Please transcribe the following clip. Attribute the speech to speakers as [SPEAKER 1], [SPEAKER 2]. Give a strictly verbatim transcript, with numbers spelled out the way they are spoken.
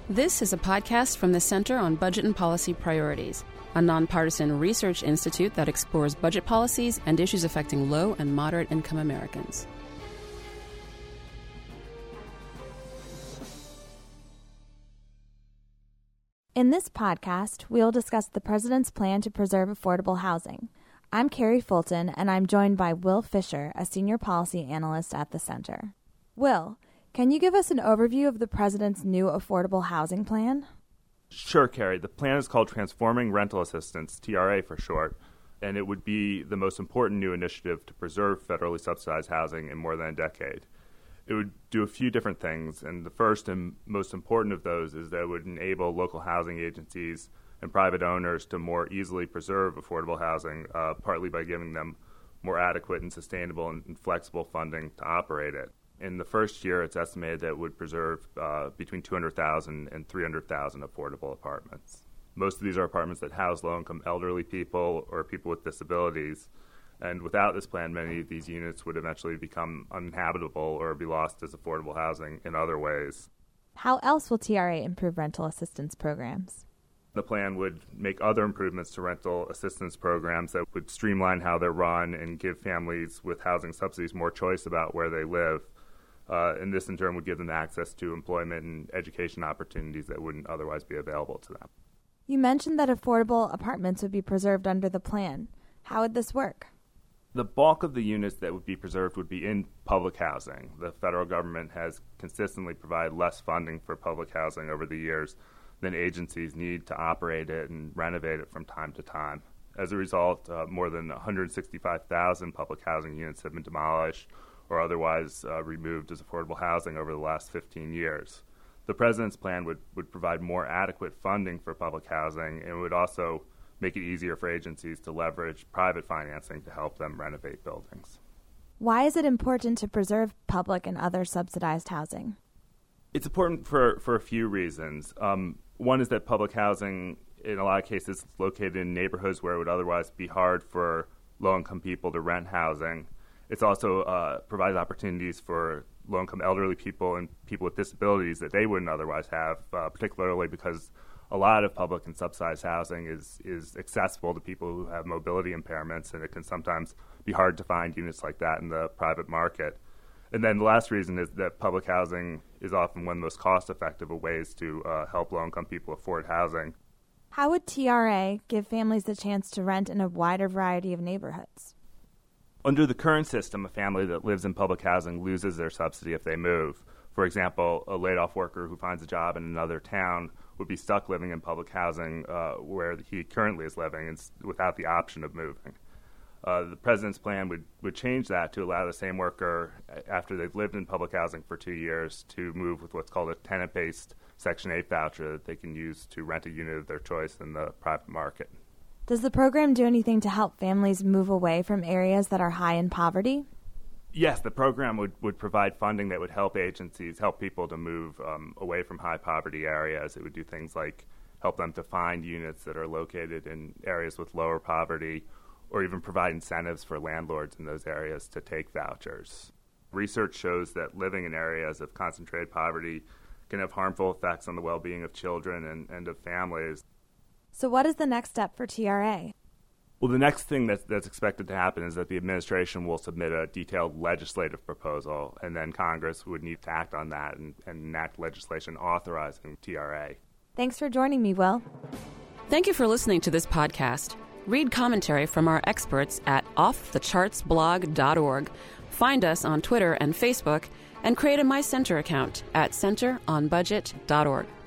[SPEAKER 1] This is a podcast from the Center on Budget and Policy Priorities, a nonpartisan research institute that explores budget policies and issues affecting low and moderate income Americans.
[SPEAKER 2] In this podcast, we'll discuss the President's plan to preserve affordable housing. I'm Carrie Fulton, and I'm joined by Will Fisher, a senior policy analyst at the Center. Will, can you give us an overview of the President's new affordable housing plan?
[SPEAKER 3] Sure, Carrie. The plan is called Transforming Rental Assistance, T R A for short, and it would be the most important new initiative to preserve federally subsidized housing in more than a decade. It would do a few different things, and the first and most important of those is that it would enable local housing agencies and private owners to more easily preserve affordable housing, uh, partly by giving them more adequate and sustainable and, and flexible funding to operate it. In the first year, it's estimated that it would preserve uh, between two hundred thousand and three hundred thousand affordable apartments. Most of these are apartments that house low-income elderly people or people with disabilities. And without this plan, many of these units would eventually become uninhabitable or be lost as affordable housing in other ways.
[SPEAKER 2] How else will T R A improve rental assistance programs?
[SPEAKER 3] The plan would make other improvements to rental assistance programs that would streamline how they're run and give families with housing subsidies more choice about where they live. Uh, and this, in turn, would give them access to employment and education opportunities that wouldn't otherwise be available to them.
[SPEAKER 2] You mentioned that affordable apartments would be preserved under the plan. How would this work?
[SPEAKER 3] The bulk of the units that would be preserved would be in public housing. The federal government has consistently provided less funding for public housing over the years than agencies need to operate it and renovate it from time to time. As a result, uh, more than one hundred sixty-five thousand public housing units have been demolished or otherwise uh, removed as affordable housing over the last fifteen years. The President's plan would, would provide more adequate funding for public housing and would also make it easier for agencies to leverage private financing to help them renovate buildings.
[SPEAKER 2] Why is it important to preserve public and other subsidized housing?
[SPEAKER 3] It's important for, for a few reasons. Um, one is that public housing, in a lot of cases, is located in neighborhoods where it would otherwise be hard for low-income people to rent housing. It's also uh, provides opportunities for low-income elderly people and people with disabilities that they wouldn't otherwise have, uh, particularly because a lot of public and subsidized housing is, is accessible to people who have mobility impairments, and it can sometimes be hard to find units like that in the private market. And then the last reason is that public housing is often one of the most cost-effective ways to uh, help low-income people afford housing.
[SPEAKER 2] How would T R A give families the chance to rent in a wider variety of neighborhoods?
[SPEAKER 3] Under the current system, a family that lives in public housing loses their subsidy if they move. For example, a laid-off worker who finds a job in another town would be stuck living in public housing uh, where he currently is living and without the option of moving. Uh, the President's plan would, would change that to allow the same worker, after they've lived in public housing for two years, to move with what's called a tenant-based Section eight voucher that they can use to rent a unit of their choice in the private market.
[SPEAKER 2] Does the program do anything to help families move away from areas that are high in poverty?
[SPEAKER 3] Yes, the program would, would provide funding that would help agencies, help people to move um, away from high poverty areas. It would do things like help them to find units that are located in areas with lower poverty, or even provide incentives for landlords in those areas to take vouchers. Research shows that living in areas of concentrated poverty can have harmful effects on the well-being of children and, and of families.
[SPEAKER 2] So what is the next step for T R A?
[SPEAKER 3] Well, the next thing that's, that's expected to happen is that the administration will submit a detailed legislative proposal, and then Congress would need to act on that and, and enact legislation authorizing T R A.
[SPEAKER 2] Thanks for joining me, Will.
[SPEAKER 1] Thank you for listening to this podcast. Read commentary from our experts at off the charts blog dot org. Find us on Twitter and Facebook, and create a My Center account at center on budget dot org.